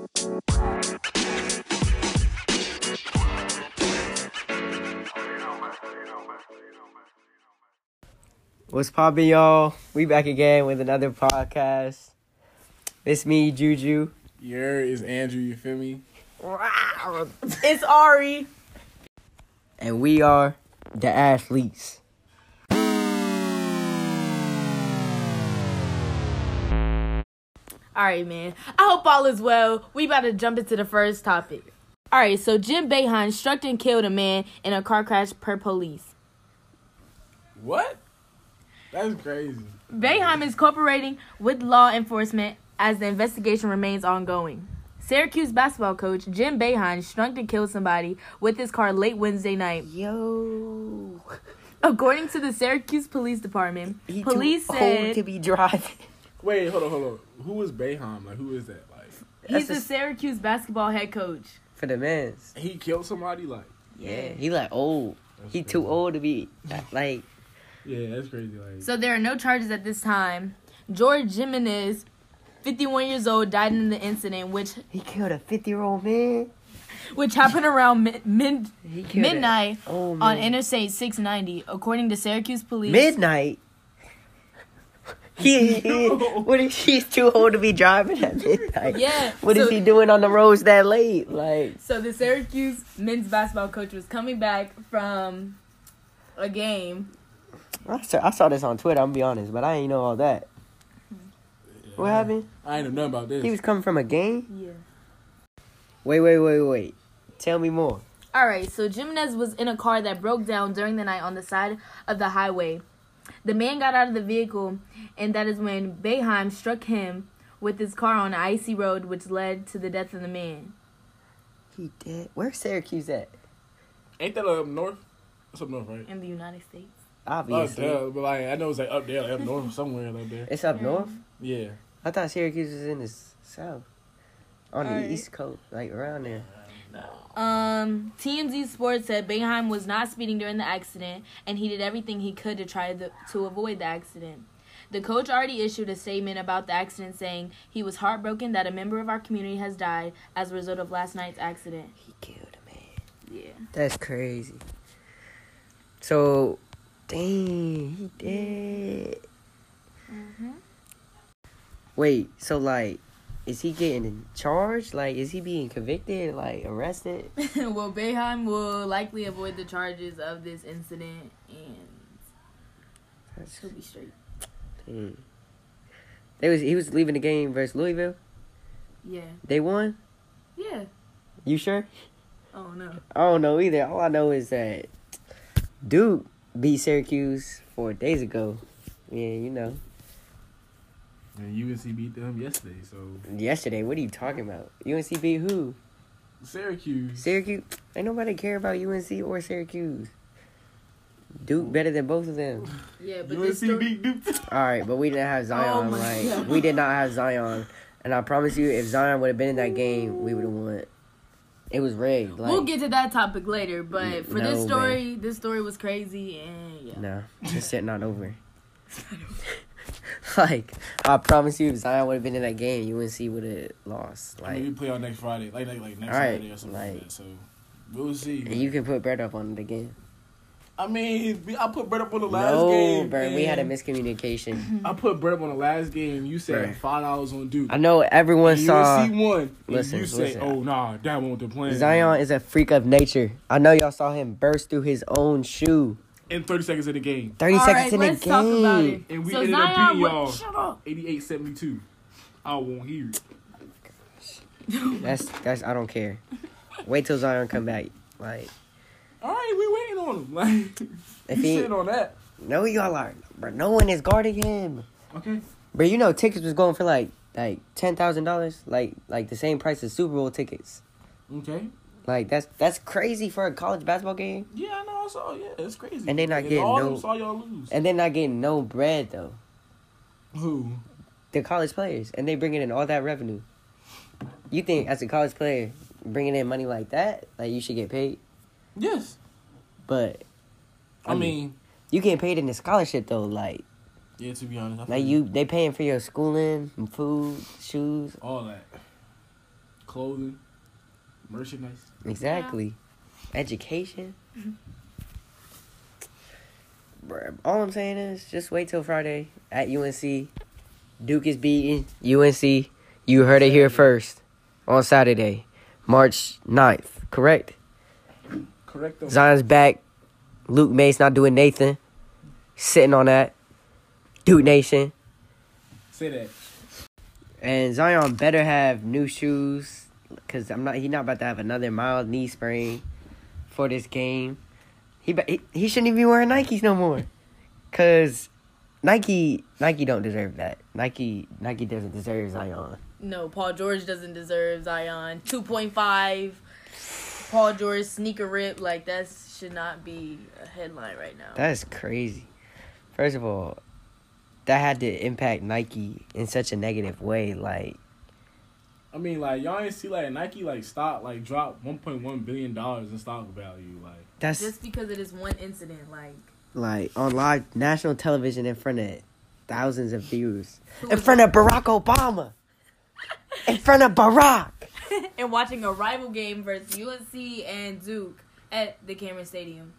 What's poppin', y'all? We back again with another podcast. It's me, Juju. It's Andrew, you feel me? It's Ari. And we are the athletes. Alright, man. I hope all is well. We about to jump into the first topic. Alright, so Jim Boeheim struck and killed a man in a car crash per police. What? That's crazy. Boeheim is cooperating with law enforcement as the investigation remains ongoing. Syracuse basketball coach Jim Boeheim struck and killed somebody with his car late Wednesday night. Yo. According to the Syracuse Police Department, police too said old to be driving. Wait, hold on. Who is Boeheim? Like, who is that? Like, he's the Syracuse basketball head coach. For the men's. he killed somebody? Like, Yeah, he like old. That's He crazy. too old to be like. Yeah, that's crazy. Like, So there are no charges at this time. George Jimenez, 51 years old, died in the incident, He killed a 50-year-old man. which happened around He killed midnight Oh, man. on Interstate 690, according to Syracuse police. Midnight. What if he's too old to be driving at midnight? Yeah. What is so, he doing on the roads that late? Like, So the Syracuse men's basketball coach was coming back from a game. I saw this on Twitter. I'm gonna be honest, but I ain't know all that. What happened? I ain't know nothing about this. He was coming from a game. Yeah. Wait. Tell me more. All right, so Jimenez was in a car that broke down during the night on the side of the highway. The man got out of the vehicle, and that is when Boeheim struck him with his car on an icy road, which led to the death of the man. He dead. Where's Syracuse at? Ain't that up north? That's up north, right? In the United States. Obviously, Oh, but like, I know it's like up there, like up north, somewhere up there. it's up north. Yeah. I thought Syracuse was in the south, on the Alright. east coast, like around there. TMZ Sports said Boeheim was not speeding during the accident, and he did everything he could to try to avoid the accident. The coach already issued a statement about the accident, saying he was heartbroken that a member of our community has died as a result of last night's accident. He killed a man. Yeah. That's crazy. So, dang, he dead. Mhm. Wait, so like, is he getting charged? Like, is he being convicted? Like, arrested? Well, Boeheim will likely avoid the charges of this incident, and That's, he'll be straight. dang. He was leaving the game versus Louisville. Yeah. They won. Yeah. You sure? Oh no. I don't know either. All I know is that Duke beat Syracuse 4 days ago. Yeah, you know. And UNC beat them yesterday, so. Yesterday, what are you talking about? UNC beat who? Syracuse. Syracuse? Ain't nobody care about UNC or Syracuse. Duke better than both of them. Yeah, but UNC this story, beat Duke. Alright, but we didn't have Zion. my Like, God. we did not have Zion. And I promise you, if Zion would have been in that game, we would have won. It was rigged. Like, we'll get to that topic later, but for No, this story was crazy, and yeah. no, it's sitting not over. Like, I promise you, if Zion would have been in that game, UNC would have lost. I mean, Like, we play on next Friday, like next Alright, Friday or something like like- that. So we'll see. and you can put bread up on it again. I mean, I put bread up on the last No, game. bro, we had a and miscommunication. I put bread up on the last game. You said Bruh. $5 on Duke. I know everyone And saw UNC won. And Listen, you say, listen. "Oh nah, that won't the plan." Zion is a freak of nature. I know y'all saw him burst through his own shoe. in 30 seconds of the game, 30 All seconds right, in the let's talk about it. game. and we So ended up Zion beating y'all shut up. 88-72. I won't hear it. That's I don't care. Wait till Zion come back. Like, All right, we waiting on him. Like, If you he- sitting on that? no, y'all are, bro. No one is guarding him. Okay. But you know, tickets was going for like $10,000, like the same price as Super Bowl tickets. Okay. Like that's crazy for a college basketball game, Yeah, I know. I saw. Yeah, it's crazy. And they not getting all no- of them saw y'all lose. and they're not getting no bread though. Who? The college players, and they bringing in all that revenue. You think as a college player bringing in money like that, like you should get paid? Yes. But I mean, you getting paid in the scholarship though, like yeah. To be honest, I like feel they paying for your schooling, and food, shoes. all that. clothing, merchandise. Exactly. Education. Bruh, all I'm saying is just wait till Friday at UNC. Duke is beating UNC. You heard it here first on Saturday, March 9th. Correct? Correcto. Zion's back. Luke Mace not doing Nathan. Sitting on that. Duke Nation. Say that. And Zion better have new shoes, because he's not about to have another mild knee sprain for this game. He shouldn't even be wearing Nikes no more, because Nike don't deserve that. Nike doesn't deserve Zion. No, Paul George doesn't deserve Zion. 2.5. Paul George sneaker rip, like that should not be a headline right now. That's crazy. First of all, that had to impact Nike in such a negative way. Like, I mean, like, y'all ain't see, like, Nike, like, stock, like, dropped $1.1 billion in stock value. Like, that's just because it is one incident, like on live national television in front of thousands of viewers, in front of Barack Obama, in front of Barack, and watching a rival game versus UNC and Duke at the Cameron Stadium.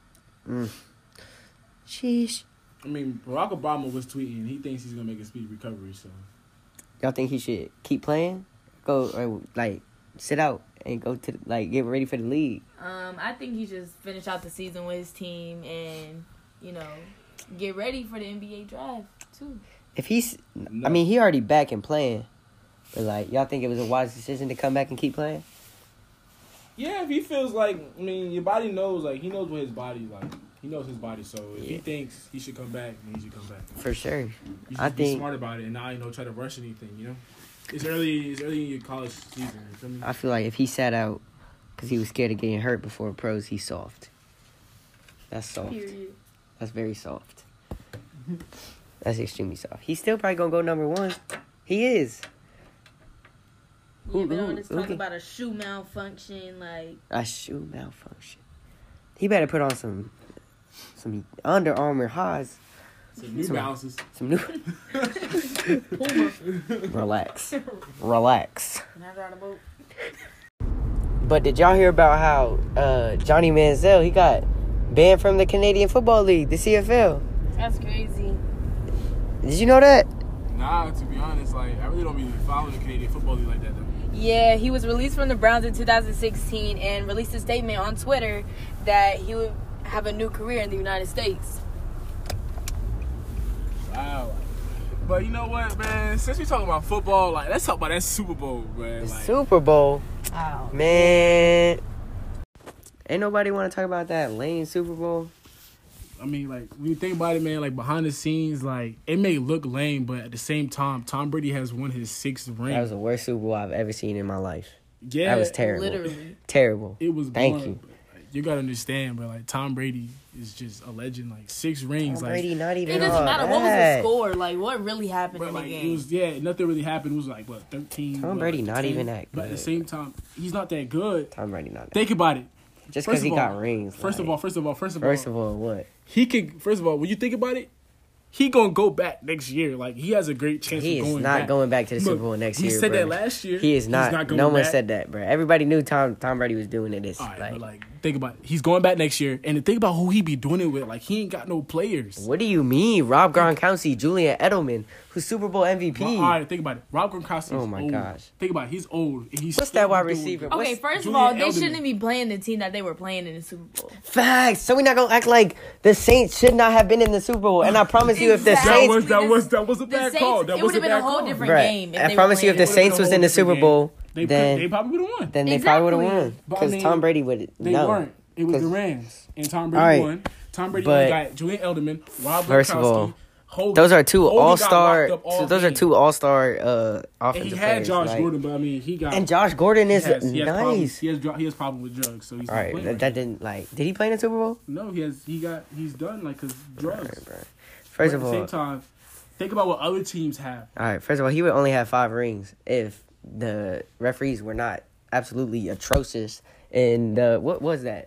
Sheesh. I mean, Barack Obama was tweeting. He thinks he's gonna make a speedy recovery. So, Y'all think he should keep playing? Go, or, like, sit out and go to, like, get ready for the league? I think he should finish out the season with his team and, get ready for the NBA draft, too. If he's... No. I mean, he already back and playing. But, like, y'all think it was a wise decision to come back and keep playing? yeah, if he feels like, I mean, your body knows, like, he knows what his body, like, he knows his body. So, if he thinks he should come back, then he should come back. For sure. You should I be think... smart about it and not, try to rush anything, It's early in your college season, you feel me? I feel like if he sat out because he was scared of getting hurt before pros, he's soft. That's soft. Period. That's very soft. That's extremely soft. He's still probably going to go number one. He is. Yeah, but all this talk okay. about a shoe malfunction, like... A shoe malfunction. He better put on some Under Armour highs. Some New Balances. Some new... Puma. Relax. Relax. Never on a boat. But did y'all hear about how Johnny Manziel, he got banned from the Canadian Football League, the CFL? That's crazy. Did you know that? Nah, to be honest, like, I really don't be following the Canadian Football League like that, though. Yeah, he was released from the Browns in 2016 and released a statement on Twitter that he would have a new career in the United States. Wow. But you know what, man? Since we talking about football, like, let's talk about that Super Bowl, man. The Like, Super Bowl. Wow. Man. Ain't nobody want to talk about that lame Super Bowl. I mean, like, when you think about it, man, like, behind the scenes, like, it may look lame, but at the same time, Tom Brady has won his 6th ring. That was the worst Super Bowl I've ever seen in my life. Yeah. That was terrible. Literally. Terrible. It was Thank boring, you. but, like, you gotta understand, bro. Like, Tom Brady is just a legend. Like, 6 rings. Tom Like, Brady not even It doesn't all matter what was the that. score, like what really happened but, in the like, game. it was, nothing really happened. It was like, what, 13? Tom Brady not 10? even that But at the good. same time, he's not that good. Tom Brady not that. Think about it. Just First because he of got all- rings. First of all, what? he could. First of all, when you think about it, he gonna go back next year. Like, he has a great chance. He of is going not back. going back to the Look, Super Bowl next we year. said bro. that last year. He is He's not. going No one back. said that, bro. Everybody knew Tom Brady was doing it. This All right, like, but like, think about it. He's going back next year, and to think about who he be doing it with. Like, he ain't got no players. what do you mean? Rob Gronkowski, Julian Edelman, who's Super Bowl MVP. All right, think about it. Rob Gronkowski is Oh my old. gosh. Think about it. He's old. And he's What's still that wide doing receiver? it. Okay, What's first of Julian all, they Edelman? shouldn't be playing the team that they were playing in the Super Bowl. Facts. So we're not gonna act like the Saints should not have been in the Super Bowl. And I promise you, if the Exactly. Saints, That was a The bad Saints, call. That it was would have a been a bad whole call. different Bruh, game. If I they promise were you, if the playing Saints was in the Super Bowl, They then probably would have won. they probably would have Exactly. won But I because mean, Tom Brady would. They No. weren't. It was the 'Cause- Rams, and Tom Brady All right, won. Tom Brady but- got Julian Edelman, Rob First of all, Gronkowski, Hogan. Those are two Hogan got all-star. locked up all Those are game. two all-star And offensive he had players. Josh like- Gordon, but I mean, he got. And Josh Gordon is he has problems. nice. He has problems with drugs, so he's All not right, playing. that didn't like. Did he play in the Super Bowl? No, he's done like his drugs. All right, bro. But First at of the all, same time, think about what other teams have. all right. First of all, he would only have 5 rings if the referees were not absolutely atrocious. And what was that?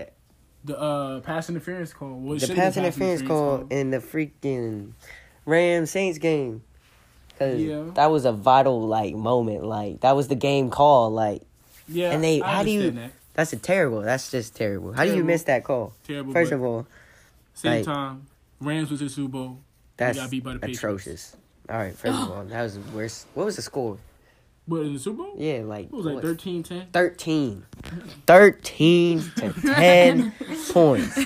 The pass interference call. Well, it The should've been pass interference call in the freaking Rams Saints game. Cause Yeah. that was a vital like moment. Like that was the game call. Like Yeah, And they, I how do you? understand that. That's a terrible. That's just terrible. How do you Terrible. miss that call? Terrible. First but of all, same like- time, Rams was in the Super Bowl. that's got beat by the Patriots. atrocious. All right, first of all, that was worse. What was the score? But in the Super Bowl, Yeah, like it was like 13-10. 13 to 10 points.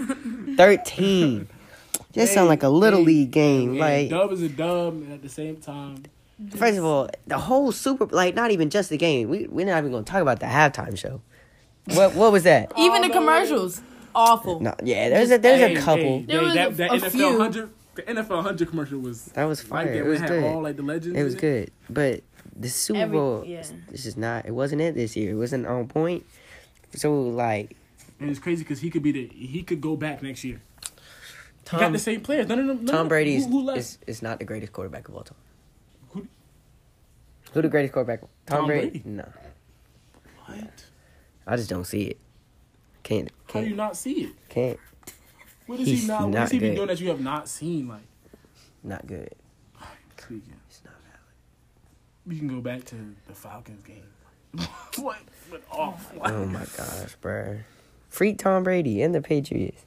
13. Just sound like a little league game. Hey, Like, dub is a dub, and at the same time, first of all, the whole not even just the game. We're not even gonna talk about the halftime show. What was that? Even the no. commercials, awful. No, yeah, there's a couple. There was that a NFL few. 100, the NFL 100 commercial was That was like fire. that. It We was had good. all like the legends. It was in good, but the Super Bowl, yeah. this is not. It wasn't it this year. It wasn't on point. So like, And it's crazy because he could go back next year. He got Tom the same players. None of them. Tom Brady who left? is not the greatest quarterback of all time. Who- Who the greatest quarterback? Tom Brady? No, What? I just don't see it. Can't. How do you not see it? Can't. What is He's he not? What not has he been good. doing that you have not seen? Like, Not good. speaking, It's not valid. we can go back to the Falcons game. What? Went off. Oh my gosh, bruh. Free Tom Brady and the Patriots.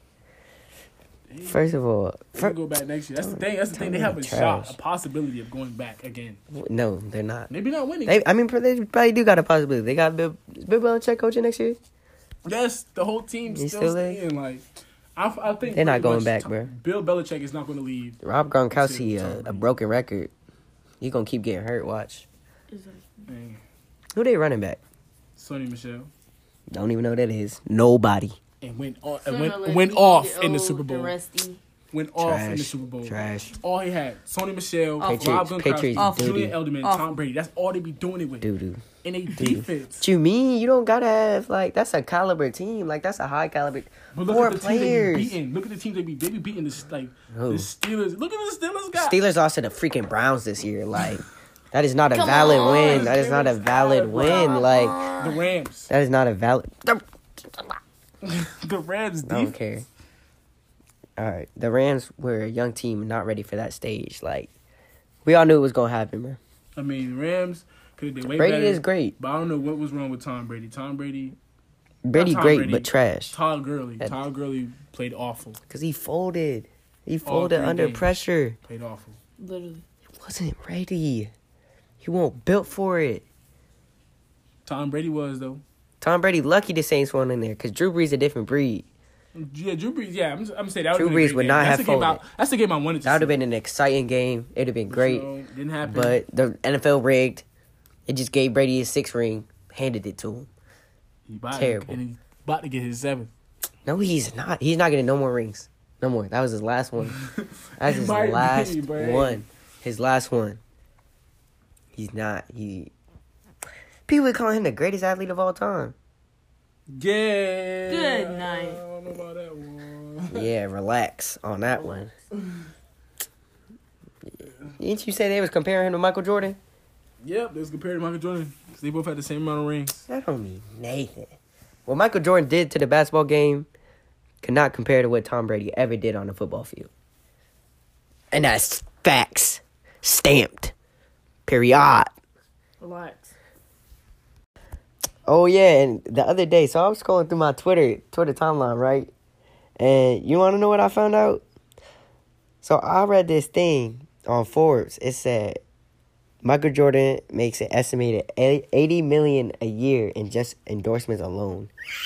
First of all, We can go back next year. That's the thing. That's the thing. They have a Trash. shot, a possibility of going back again. no, they're not. Maybe not winning. They probably do got a possibility. They got Bill Belichick coaching next year. Yes, the whole team He's still still there? staying. Like, I think They're not pretty going much back, bro. Bill Belichick is not going to leave. Rob Gronkowski, Tom a Brady. broken record. He gonna keep getting hurt. Watch. Man, Who they running back? Sonny Michelle Don't even know who that is. Nobody. and went on, Similar went to off the in the old Super Bowl. and Rusty. Went off in the Super Bowl. Trash. All he had: Sonny Michelle, Rob Patriots Gronkowski, Julian doo-doo. Edelman, Awful. Tom Brady. That's all they be doing it with. Doo doo. In a defense. What you mean? You don't gotta have like that's a caliber team. Like that's a high caliber. But look Four at the teams they players. be beating. Look at the teams they be beating. The Who? Steelers. Look at the Steelers guy. Steelers lost to the freaking Browns this year. Like that is not a Come valid on. win. That is not a valid Come win. on. Like The Rams. that is not a valid. The Rams I don't defense. care. All right, the Rams were a young team, not ready for that stage. Like we all knew it was gonna happen, bro. I mean, Rams could have did way Brady better. is great. But I don't know what was wrong with Tom Brady. Tom Brady, Brady Tom great, Brady. but trash. Todd Gurley. That- Todd Gurley played awful. Cause he folded. He All folded three under games. pressure. Played awful. Literally. He wasn't ready. He wasn't built for it. Tom Brady was though. Tom Brady lucky the Saints won in there, cause Drew Brees a different breed. Yeah, Drew Brees. Yeah, I'm gonna say that. Drew Drew Brees Brees would not that's have the game folded. That's the game I wanted to. That would have see. been an exciting game. It'd have been great. So, didn't happen. But the NFL rigged. It just gave Brady his 6th ring, handed it to him. he about terrible. and he's about to get his 7th. No, he's not. He's not getting no more rings. No more. That was his last one. That's his Might be, last but- one. His last one. He's not. People would call him the greatest athlete of all time. Yeah. Good night. I don't know about that one. Yeah, relax on that one. Didn't you say they was comparing him to Michael Jordan? Yep, they was compared to Michael Jordan because they both had the same amount of rings. That don't mean Nathan. What Michael Jordan did to the basketball game could not compare to what Tom Brady ever did on the football field. And that's facts. Stamped. Period. Relax. Oh, yeah, and the other day, so I was scrolling through my Twitter timeline, right? And you want to know what I found out? So I read this thing on Forbes. It said Michael Jordan makes an estimated $80 million a year in just endorsements alone.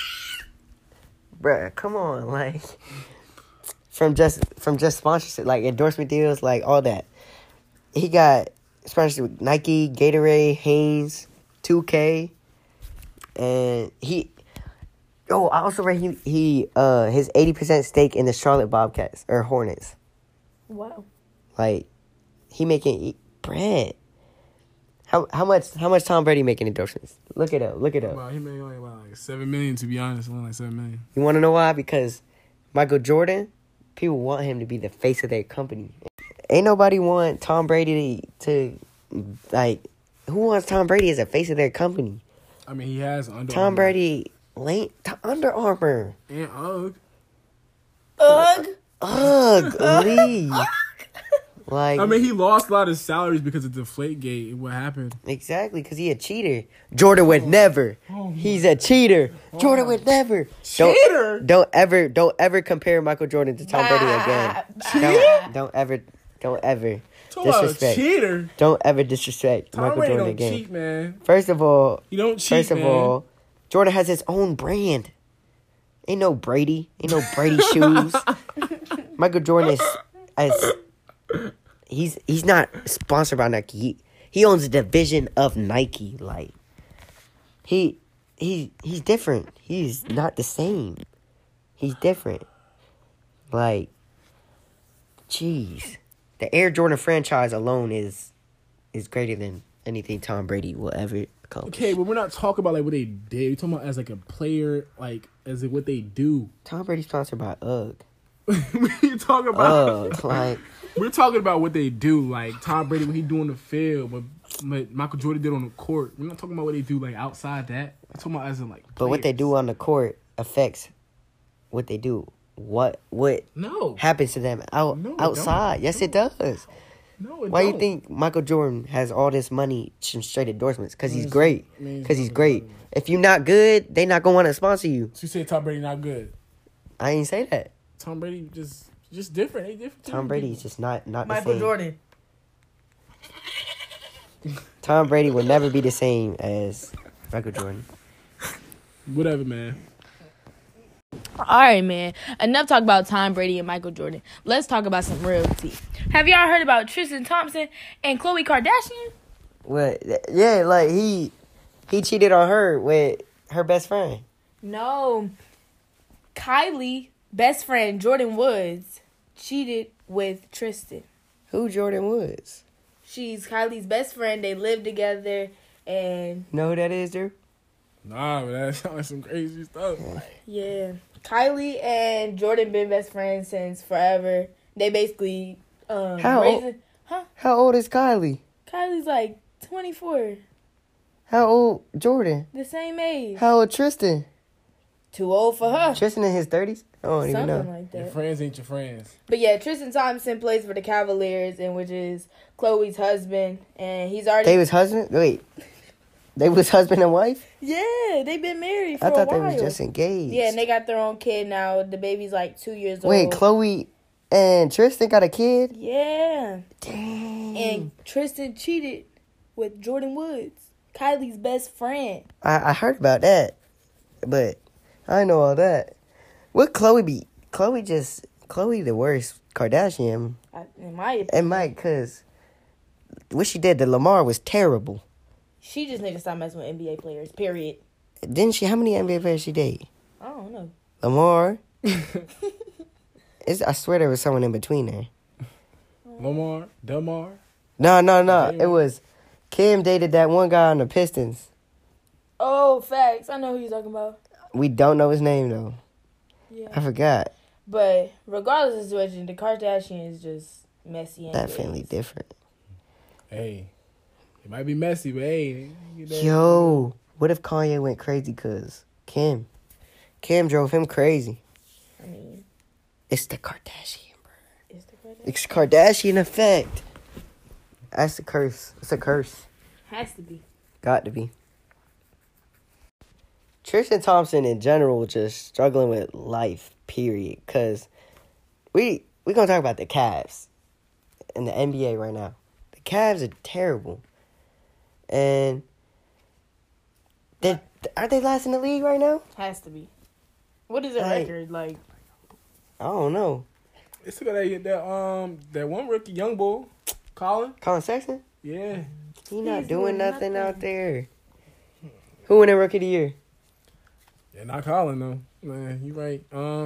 Bruh, come on, like from just sponsorship, like endorsement deals, like all that. He got sponsored with Nike, Gatorade, Hanes, 2K, and I also read he his 80% stake in the Charlotte Bobcats or Hornets. Wow. Like he making bread. How much Tom Brady making endorsements? Look it up. Wow, he made only about like $7 million to be honest. Only like $7 million. You want to know why? Because Michael Jordan, people want him to be the face of their company. Ain't nobody want Tom Brady to like. Who wants Tom Brady as a face of their company? I mean, he has Under Tom Armour. Brady, Under Armour, And UGG. Ugh. ugly. Like I mean, he lost a lot of salaries because of Deflategate and what happened. exactly because he a cheater. Jordan would never. He's a cheater. Jordan would never. Cheater? Don't ever compare Michael Jordan to Tom Brady again. Don't ever Talk about a disrespect. cheater. Don't ever disrespect Tom Michael Brady Jordan don't again. cheat, man. First of all, You don't cheat, First of man. all, Jordan has his own brand. Ain't no Brady shoes. Michael Jordan he's not sponsored by Nike. He owns a division of Nike. Like he's different. He's not the same. He's different. Like, jeez, the Air Jordan franchise alone is greater than anything Tom Brady will ever accomplish. Okay, but we're not talking about like what they did. We're talking about as like a player, like as in what they do. Tom Brady's sponsored by UGG. we're talking about UGG, like. we're talking about what they do, like Tom Brady what he do on the field, what Michael Jordan did on the court. We're not talking about what they do like outside that. We're talking about as in like. But what they do on the court affects what they do. What No, happens to them No, it outside? don't. Yes, it does. no. It Why don't. you think Michael Jordan has all this money from straight endorsements? Because he's Means- great. means Because he's nothing great. about If you're not good, they not gonna want to sponsor you. So you say Tom Brady not good? I ain't say that. Tom Brady just different. They different. Tom Brady's just not the Michael same. Jordan. Tom Brady will never be the same as Michael Jordan. Whatever, man. All right, man. Enough talk about Tom Brady and Michael Jordan. Let's talk about some real tea. Have y'all heard about Tristan Thompson and Khloe Kardashian? What? Yeah, like he cheated on her with her best friend. No. Kylie, best friend Jordan Woods, cheated with Tristan. Who Jordan Woods? She's Kylie's best friend. They live together, and Know who that is, Drew? Nah, but that sounds like some crazy stuff. yeah, Kylie and Jordan been best friends since forever. They basically How raising, How old is Kylie? Kylie's like 24, How old Jordan? the same age. How old Tristan? Too old for her. Tristan in his 30s? I don't even Something know. like Your that. friends ain't your friends. But yeah, Tristan Thompson plays for the Cavaliers, and which is Chloe's husband, and he's already They was husband? Wait. They was husband and wife? yeah, they've been married for I a thought while. they was just engaged. Yeah, and they got their own kid now. The baby's like 2 years Wait, old. Chloe and Tristan got a kid? Yeah. Dang. And Tristan cheated with Jordan Woods, Kylie's best friend. I heard about that, but I know all that. What Chloe be? Chloe the worst Kardashian. In my opinion, And Mike, because what she did to Lamar was terrible. she just need to stop messing with NBA players, period. Didn't she? How many NBA players she date? I don't know. Lamar? I swear there was someone in between there. Lamar, Delmar. No. It was Kim dated that one guy on the Pistons. Oh, facts. I know who you're talking about. We don't know his name, though. Yeah. I forgot. But regardless of the situation, the Kardashians just messy. That anyways. family different. Hey, it might be messy, but hey, you know. Yo, what if Kanye went crazy because Kim drove him crazy? I mean, It's the Kardashian, bro. it's the Kardashians. It's Kardashian effect. That's a curse. It's a curse. Has to be. Got to be. Tristan Thompson in general just struggling with life, period. Because we going to talk about the Cavs in the NBA right now. The Cavs are terrible. And are they last in the league right now? Has to be. What is their Like- record? Like, I don't know. It's got that one rookie, young bull, Colin. Colin Sexton? Yeah, He not He's doing doing nothing out nothing. there. Who won the Rookie of the Year? yeah, not Colin though. Man, you right.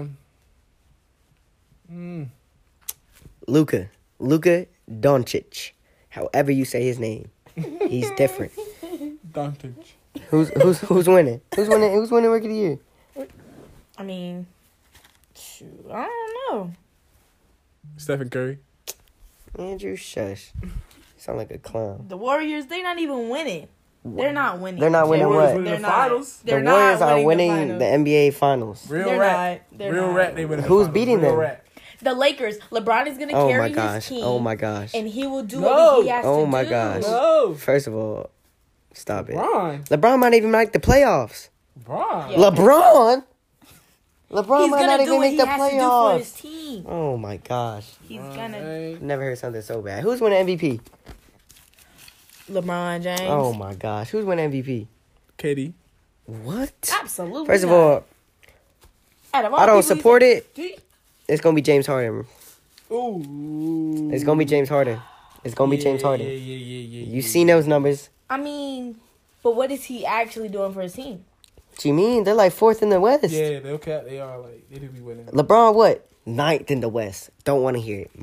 Luka Doncic. However you say his name, he's different. Doncic. Who's winning? Who's winning Rookie of the Year? I mean, shoot, I don't know. Stephen Curry. Andrew, shush. You sound like a clown. The Warriors, they're not even winning. They're not winning. They're not winning Warriors what? winning They're the not. finals. They're The Warriors not are winning finals. the NBA Finals. Real They're rat. not. They're Real not. rat. They winning. the Who's finals. beating Real them? Rat. The Lakers. LeBron is gonna Oh carry my his gosh. team. Oh my gosh. And he will do No. what he has Oh to my do. gosh. No. First of all, Stop it. LeBron. LeBron might even make the playoffs. LeBron. Yeah. LeBron He's might not gonna do even what make he the has to do for his playoffs. team. Oh my gosh. He's LeBron gonna. James. Never heard something so bad. Who's winning MVP? LeBron James. Oh my gosh. Who's winning MVP? KD. What? Absolutely. First of not. all, Out of all I don't people, support it. He- It's gonna be James Harden. Ooh. It's gonna be James Harden. It's gonna be James Harden. Yeah. You seen those numbers? I mean, but what is he actually doing for his team? What you mean? They're like fourth in the West. Yeah, they okay. They are like they do be winning. LeBron, what? Ninth in the West. Don't want to hear it.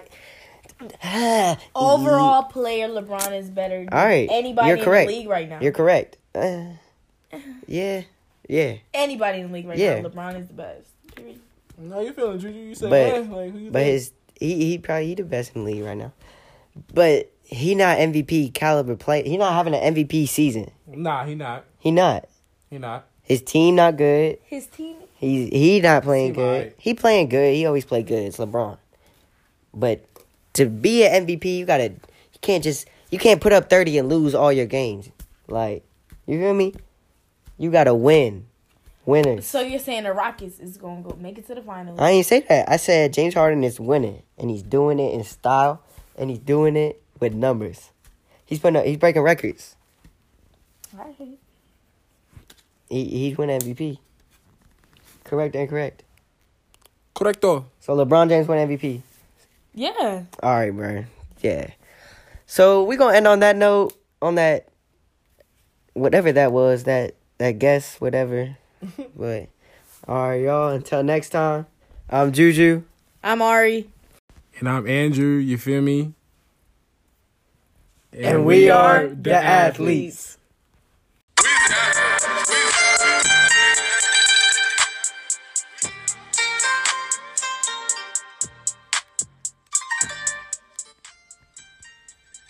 Overall player, LeBron is better than All right, anybody you're correct. in the league right now. You're correct. Yeah. Anybody in the league right Yeah. now, LeBron is the best. Period. No, you feeling Juju? You said, But- like who you But think? he probably the best in the league right now. But he not MVP caliber play. He not having an MVP season. Nah, he not. He not. He not. His team not good. His team. He not playing Team good. alright. He playing good. He always play good. It's LeBron. But to be an MVP, you can't put up 30 and lose all your games. Like, you feel me? You gotta win. Winners. So you're saying the Rockets is gonna go make it to the finals? I ain't say that. I said James Harden is winning, and he's doing it in style, and he's doing it with numbers. He's breaking records. Alright. He's winning MVP. Correct and correct. Correcto. So LeBron James won MVP. Yeah. All right, bro. Yeah. So we gonna end on that note. On that, whatever that was, that guess, whatever. But all right, y'all. Until next time. I'm Juju. I'm Ari. And I'm Andrew. You feel me? And we are the athletes.